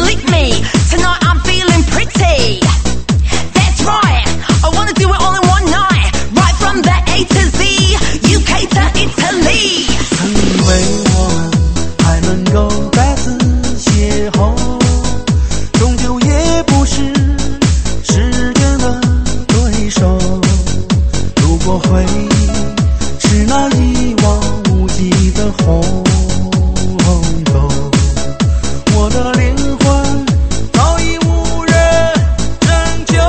and lick me. Tonight I'm feeling pretty. That's right, I wanna do it all in one night. Right from the A to Z, UK to Italy. 曾以为我们还能够再次邂逅，终究也不是时间的对手。如果回忆是那一望无际的红豆，我的灵魂早已无人拯救。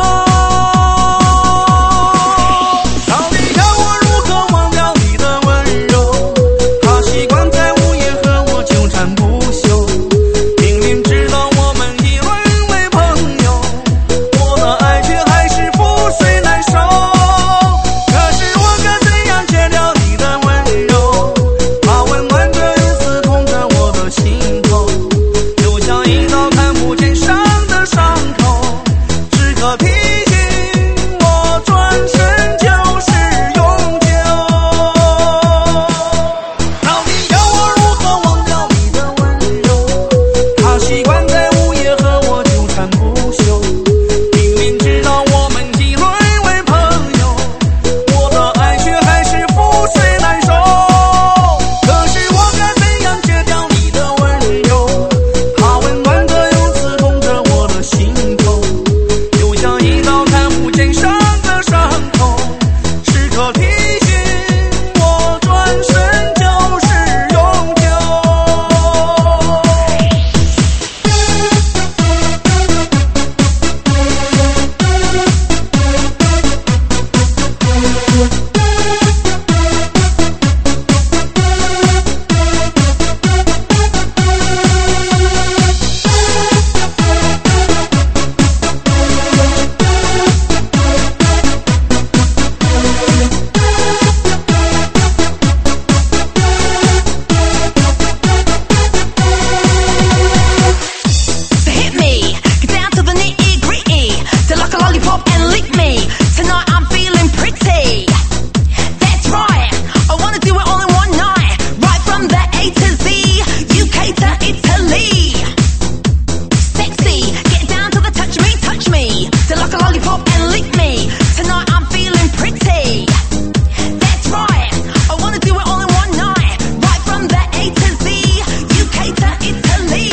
到底要我如何忘掉你的温柔？他习惯在午夜和我纠缠不休，明明知道我们已沦为朋友，我的爱却还是覆水难收。可是我该怎样戒掉你的温柔？它温暖着又刺痛着我的心头，就像一道看不见伤的伤口，时刻提醒我转身就是永久。到底要我如何忘掉你的温柔？他习惯在午夜和我纠缠不休，明明知道我们已沦为朋友，我的爱却还是覆水难收。可是我该怎样戒掉你的温柔？它温暖着又刺痛着我的心头，就像一道看不见伤的伤口，时刻提醒我转身就是永久。 So hit me, get down to the nitty gritty. To like a lollipop and lick me. Tonight I'm feeling pretty. That's right, I wanna do it all in one night. Right from the A to Z, UK to Italy. Sexy, get down to the touch me. To like a lollipop and lick me. Tonight I'm feeling pretty. That's right, I wanna do it all in one night. Right from the A to Z, UK to Italy.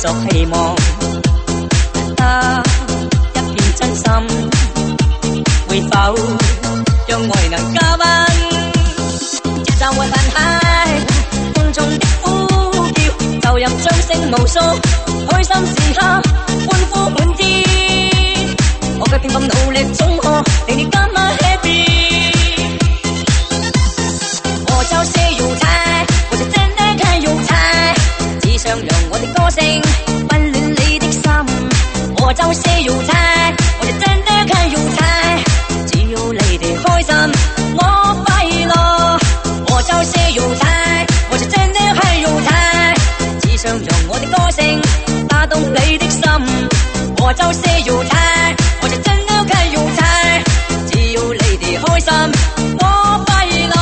作希望，得一片真心，會否讓愛能加溫？節奏和彈起空中的呼叫，就入掌聲無數，開心時刻歡呼滿天。我嘅拼搏努力總可令你感到 happy。我就是有才，我就真的很有才，只想讓我的歌聲溫暖你的心。我就是有才，我就真的很有才，只要你哋開心，我快樂。我就是有才，我就真的很有才，只想讓我的歌聲打動你的心。我就是有才，我就真的很有才，只要你哋開心，我快樂。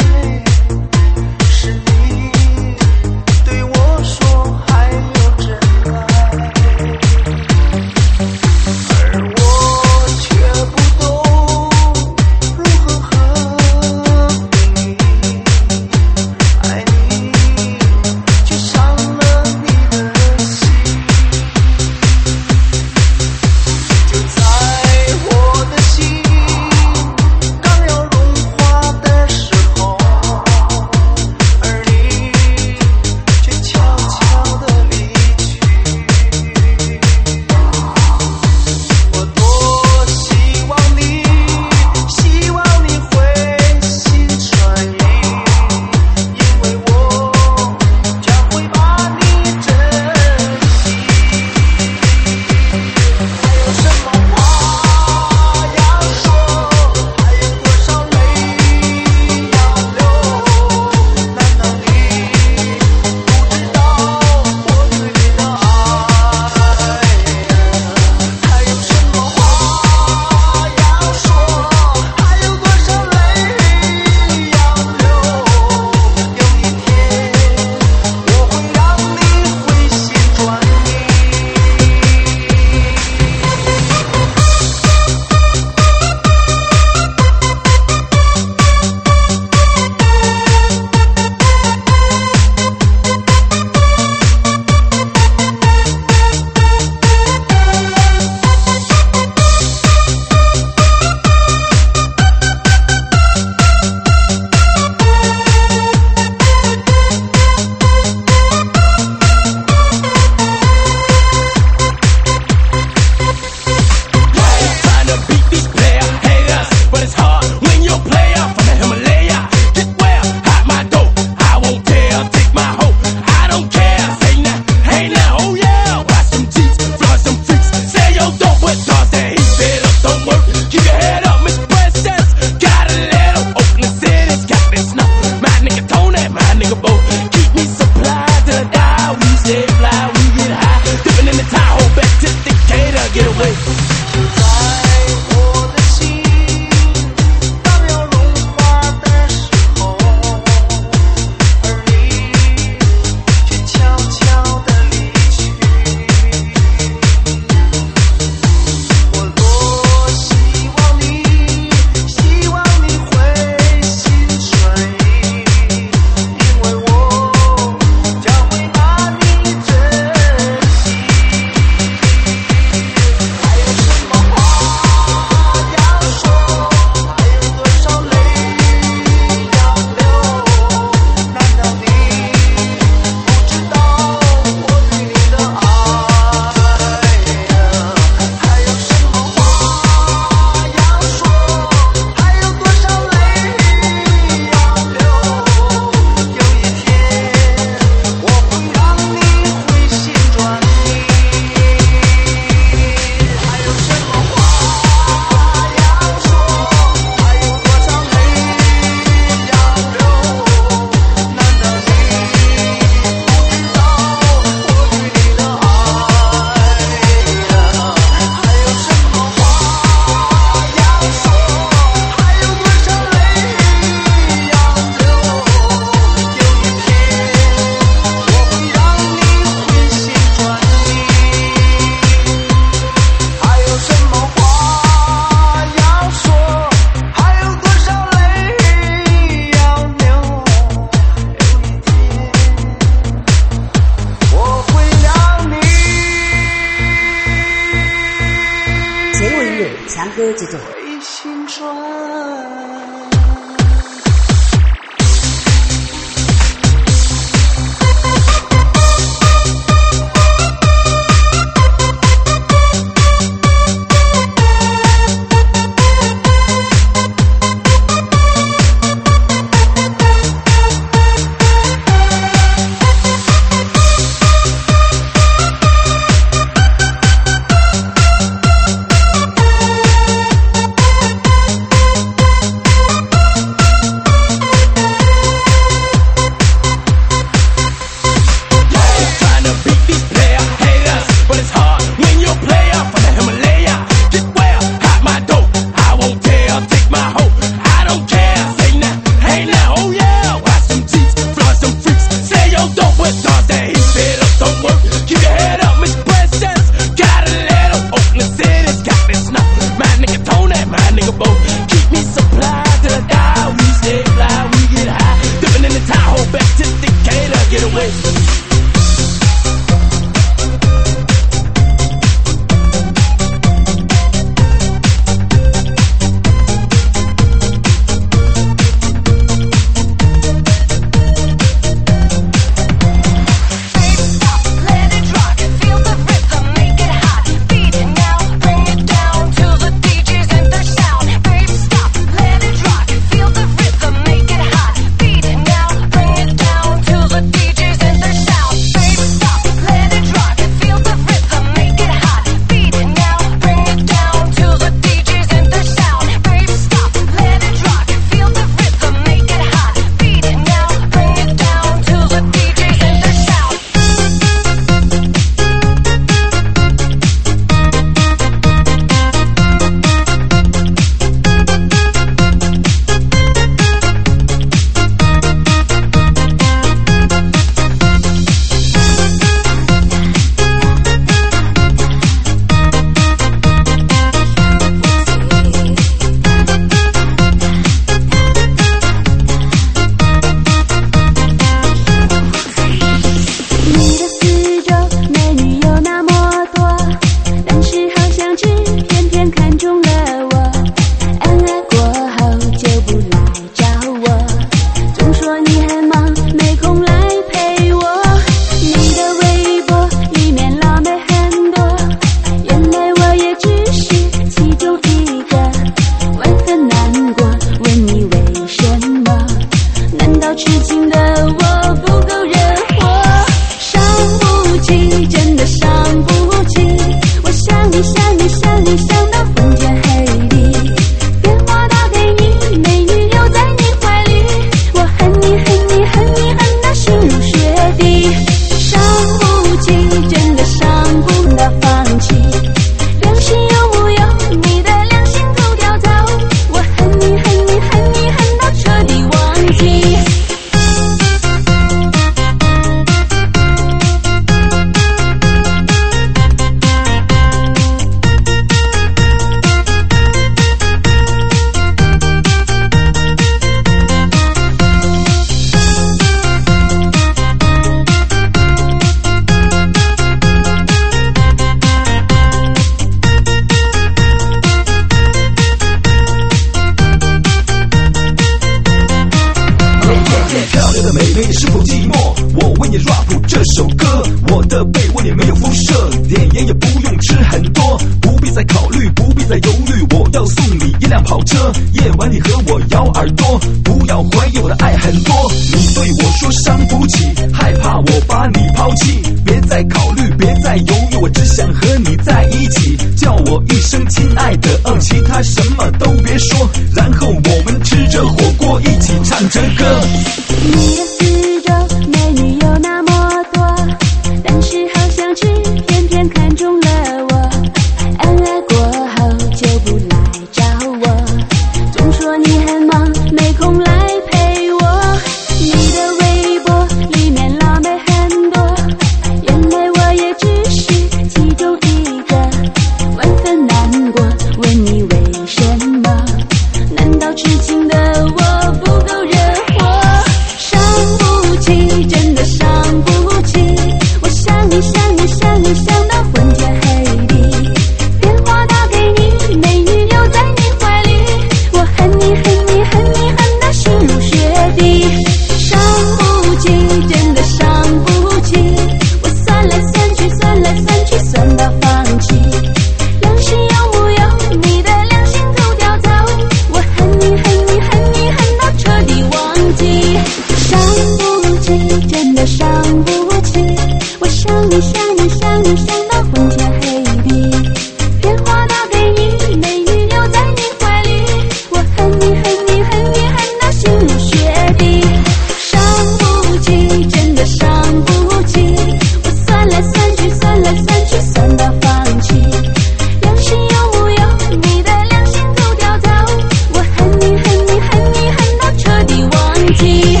设备，问你没有辐射，点烟也不用吃很多，不必再考虑，不必再犹豫，我要送你一辆跑车，夜晚你和我咬耳朵，不要怀疑我的爱很多，你对我说伤不起，害怕我把你抛弃，别再考虑，别再犹豫，我只想和你在一起，叫我一声亲爱的，其他什么都别说，然后我们吃着火锅一起唱着歌。 你的四周美女有那么多，但是好像只偏偏看中了我，恩爱过后就不来找我，总说你很忙没空来陪我，你的微博里面辣妹很多，原来我也只是其中一个，万分难过，问你为什么，难道痴情的我不够惹火？伤不起，真的伤不起，我想你想你想你想到昏天黑地，电话打给你，美女留在你怀里，我恨你恨你恨你恨到心如雪地，伤不起，真的伤不起，我算来算去算来算去算到放弃，良心有木有？你的良心都叼走，我恨你恨你恨你恨到彻底忘记，伤不起，真的伤不起，我想你想你想你想到昏天黑地，电话打给你，美女留在你怀里，我恨你恨你恨你恨到心如雪地，伤不起，真的伤不起，我算来算去算来算去算到放弃，良心有木有？你的良心都叼走，我恨你恨你恨你恨到彻底忘记。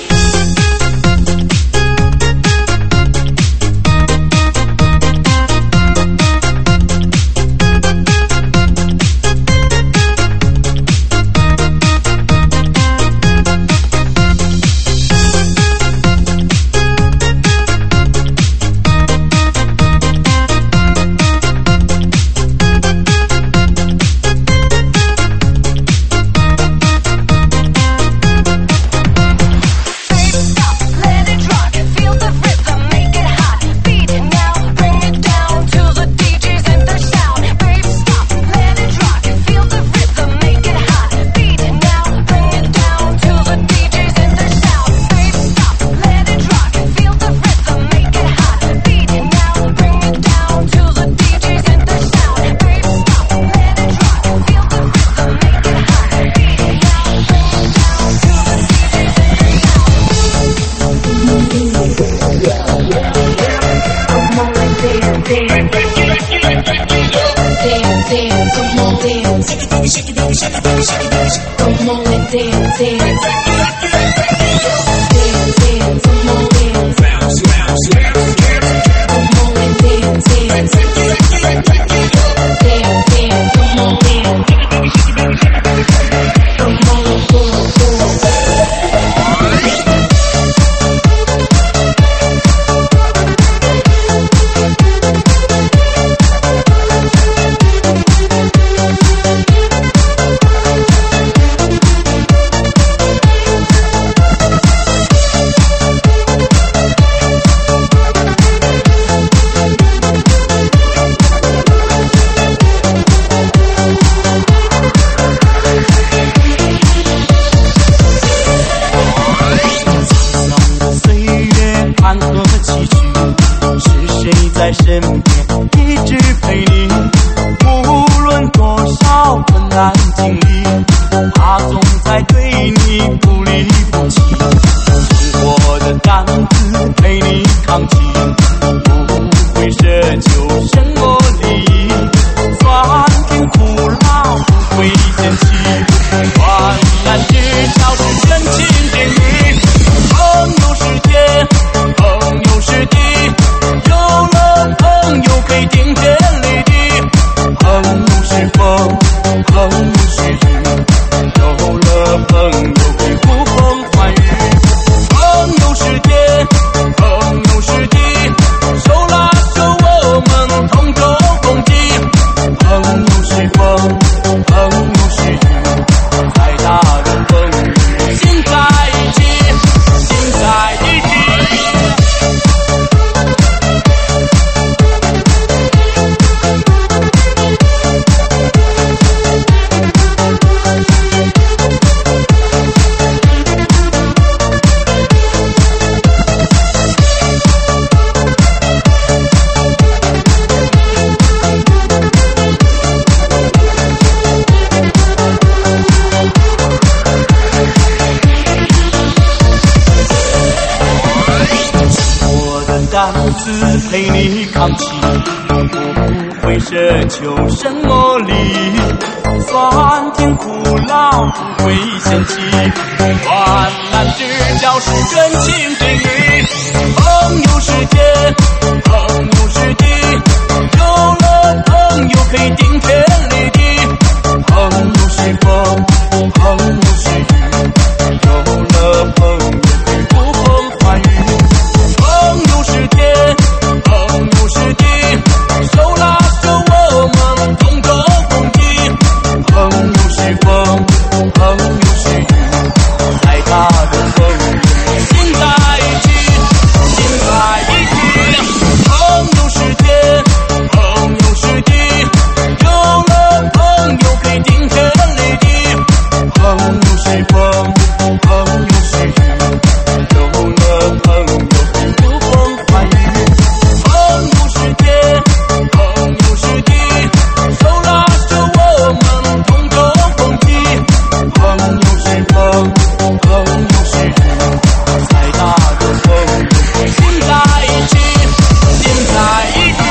在身边一直陪你，无论多少困难经历，他总在对你不离不弃，生活的担子陪你扛起，不会奢求生活利益，酸甜苦辣不会嫌弃，患难之交是真情真意，朋友世界朋友是敌，有了朋友可以顶天立地，朋友是风朋友是雨，有了朋友可以呼风唤雨，朋友世界朋友是敌，手拉手我们同舟共济，朋友是风朋友是雨，再大的风雨心在一起。 样子陪你扛起，我不会奢求什么礼，酸甜苦辣不会嫌弃，患难之交是真情真意，朋友是天，朋友是地，有了朋友可以顶天立地，朋友是风，朋友是雨，有了朋友可以呼风唤雨，朋友是天，朋友是地，手拉手我们同舟共济，朋友是风，朋友是雨，再大的风心在一起，心在一起，朋友是天，朋友是地，有了朋友可以顶天立地，朋友是风，朋友是雨，有了朋友可以呼风唤雨，朋友是天，朋友是地，手拉手我们同舟共济，朋友是风，朋友是雨，再大的风心在一起，心在一起。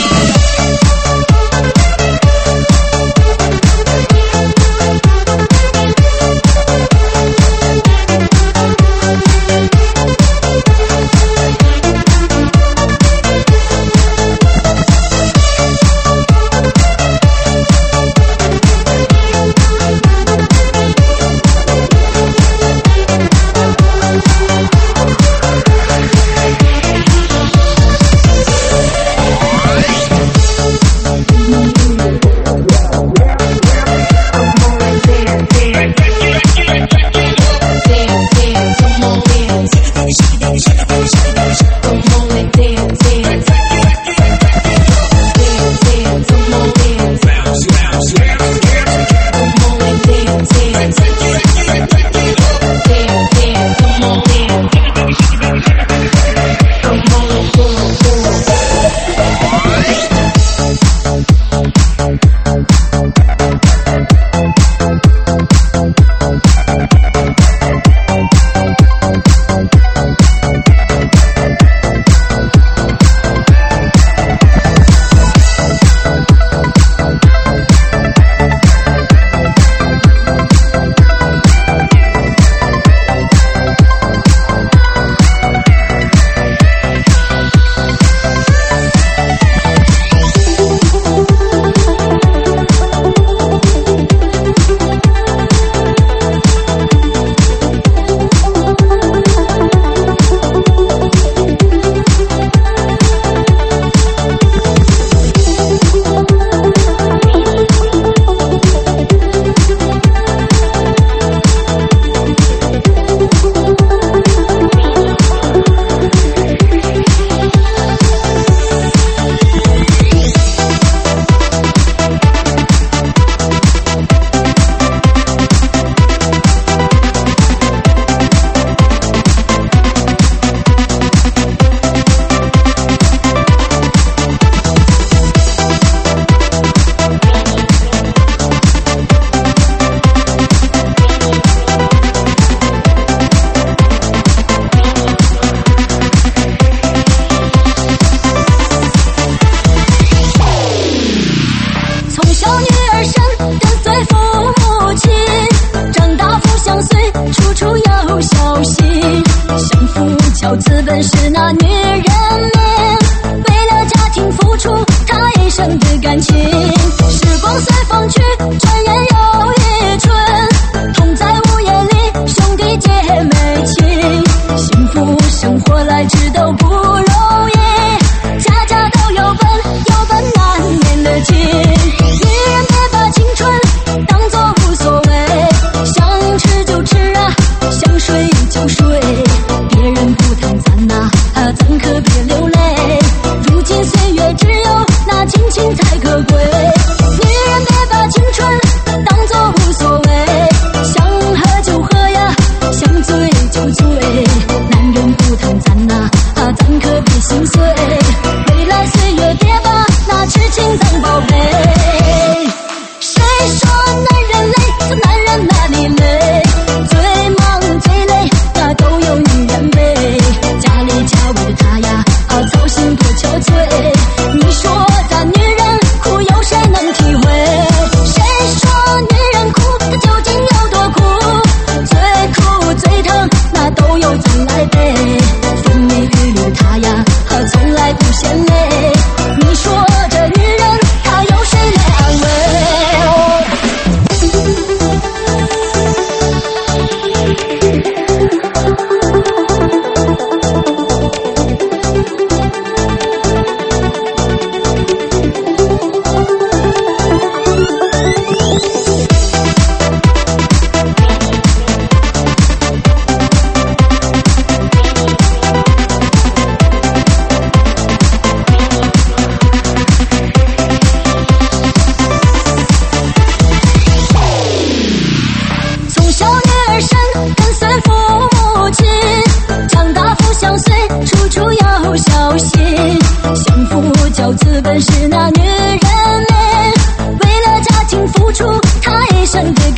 资本是那女人命，为了家庭付出她一生的感情。时光随风去，转眼又一春，同在午夜里，兄弟姐妹情，幸福生活来之都不容易，家家都有本难念的经。女人别把青春当作无所谓，想吃就吃啊，想睡就睡，别人不谈咱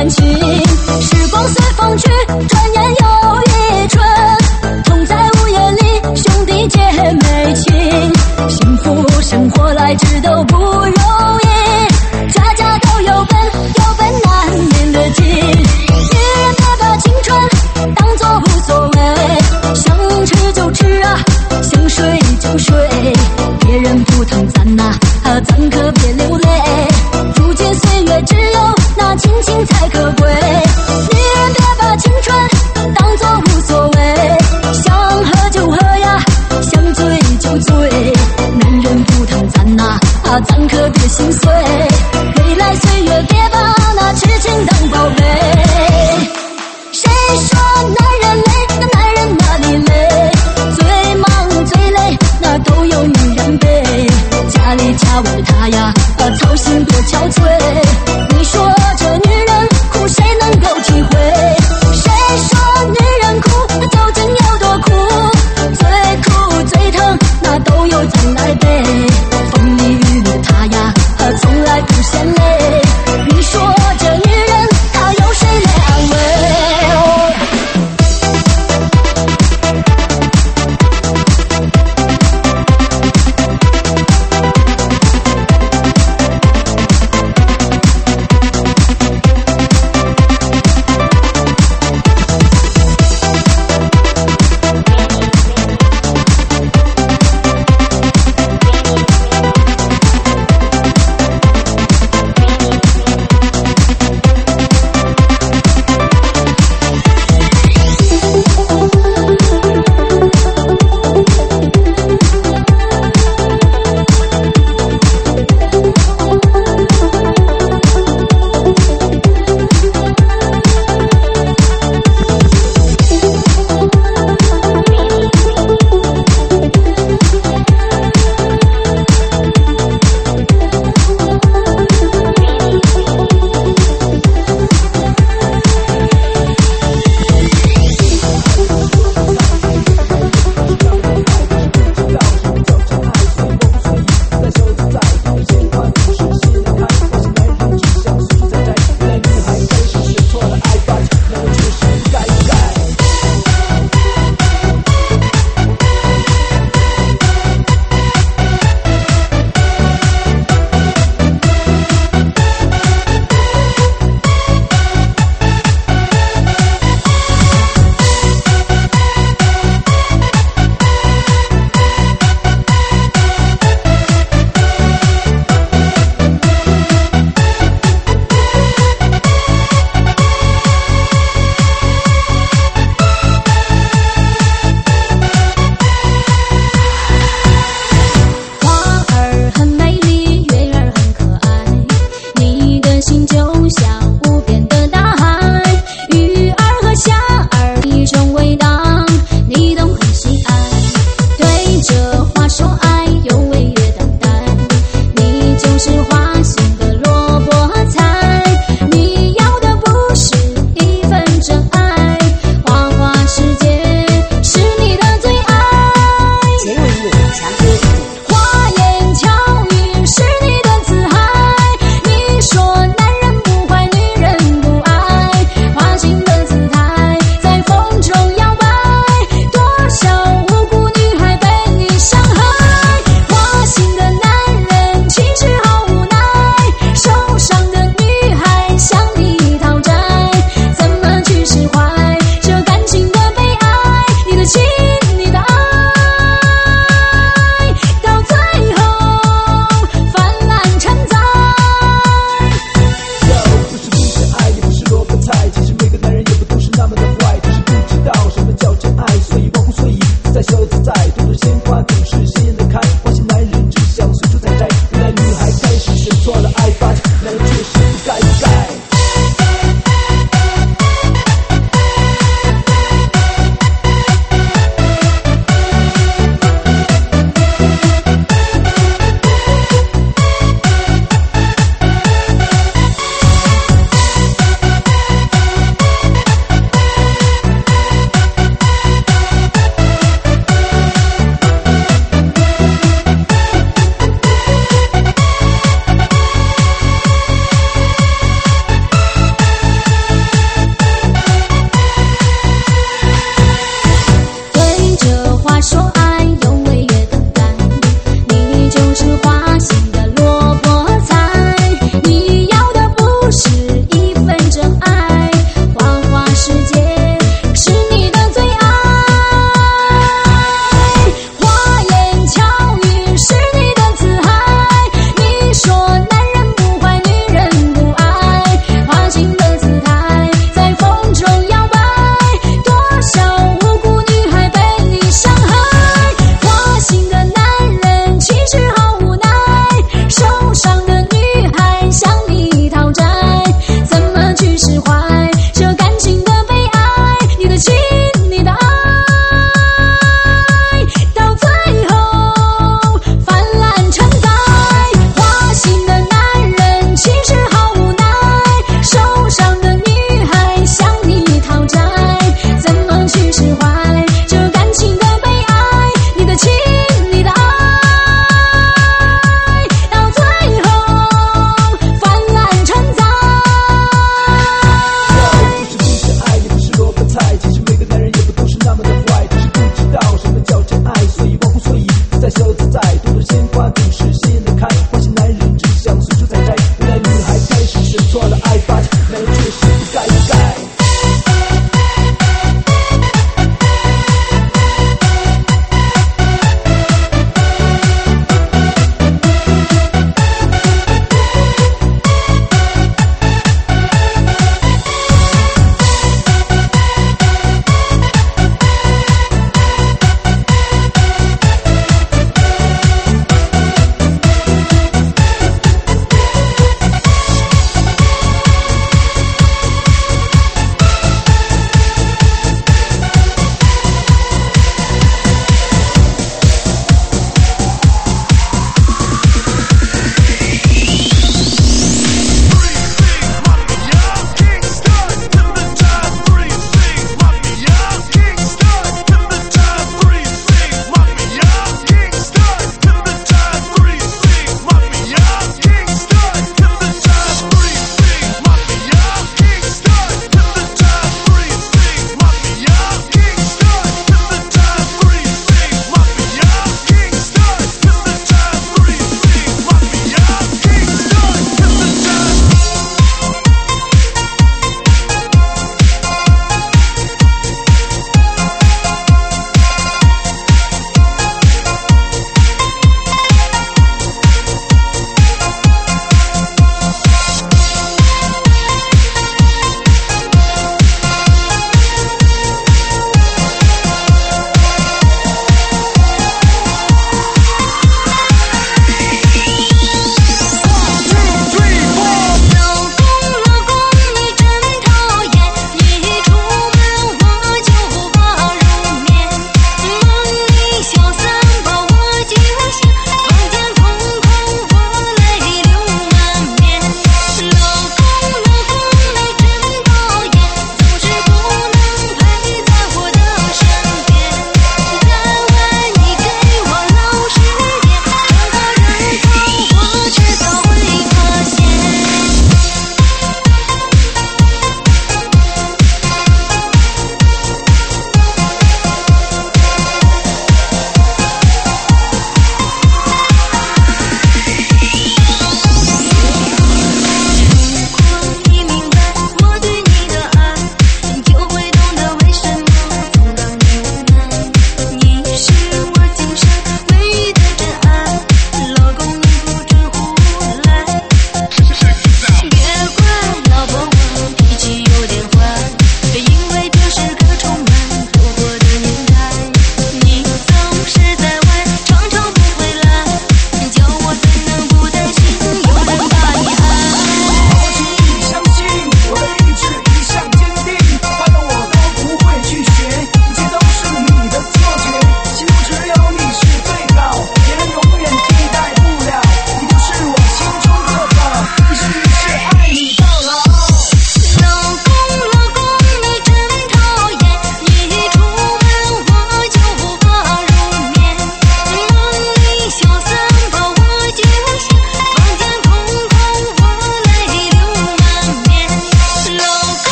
感情。时光随风去，转眼又一春，同在午夜里，兄弟姐妹情，幸福生活来之都不容易，家家都有本难念的经。女人别把青春当作无所谓，想吃就吃啊，想睡就睡，别人不疼咱呐，咱可别流泪。如今岁月只有那亲情才可贵，女人别把青春当作无所谓，想喝就喝呀，想醉就醉，男人不疼咱呐，咱可别心碎。未来岁月别把那痴情当宝贝。谁说男人累？那男人哪里累？最忙最累，那都有女人背。家里家外他呀，操心多憔悴。你说这女人苦，谁能够体会？谁说女人苦，她究竟有多苦？最苦最疼，那都由咱来背。风里雨里她呀，从来不嫌累。你说这女人，她有谁来安慰？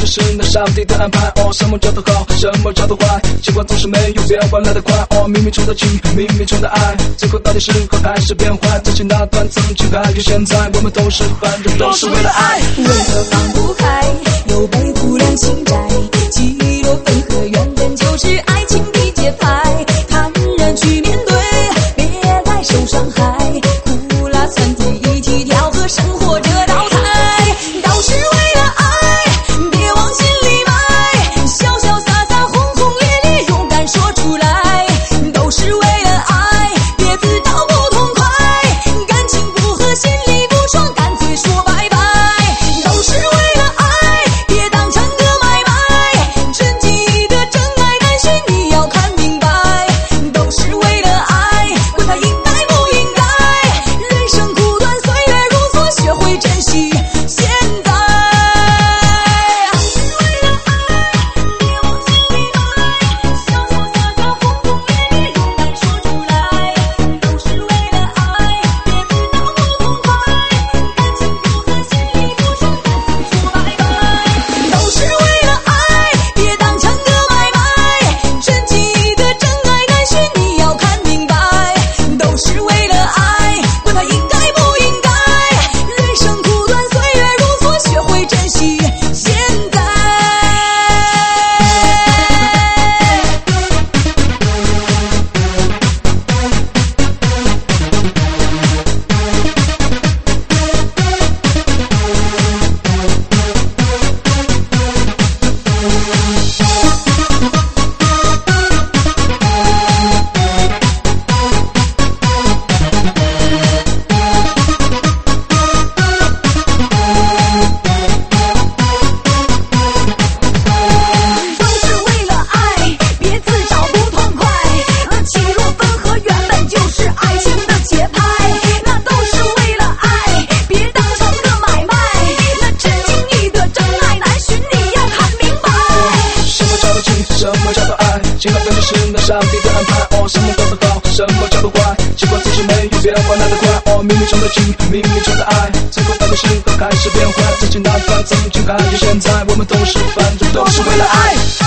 是那上帝的安排。哦，什么叫做好，什么叫做坏，结果总是没有变化来得快。哦，明明充的情，明明充的爱，最后到底是好还是变坏？自己那段曾经还有现在，我们都是反正都是为了爱。 为何放不开，又被忽然心债？起落分合原本就是爱情的节拍，坦然去面对，别再受伤害。苦辣酸甜一起调和生活这道菜，都是为了爱，别往心里埋，潇潇洒洒轰轰烈烈勇敢说出来，都是为了爱，别自找不痛快，感情不合心里不爽干脆说拜拜，都是为了爱，别当成个买卖，真迹的真爱难寻你要看明白，都是为了爱，管它应该不应该，人生苦短岁月如梭，学会珍惜现在，为了爱，别往心里埋，潇潇洒洒轰轰烈烈勇敢说出来，都是为了爱，别自找不痛快，感情不合心里不爽干脆说拜拜，都是为了爱，别当成个买卖，真迹的真爱难寻你要看明白，都是为了爱，管它应该不应该，人生苦短岁月如梭，学会珍惜现在。都是为了爱，别自找不痛快，起落分合原本就是爱情的节拍，那都是为了爱，别当成个买卖，那真情意的真爱难寻你要看明白， 什么叫做情，什么叫做爱，情感本就是那上帝的安排。哦，什么叫做好，什么叫做坏，结果总是没有变化来得快。哦，明明充的情，明明充的爱，最后到底是好还是变坏？自己那段曾经还有现在，我们都是反正都是为了爱。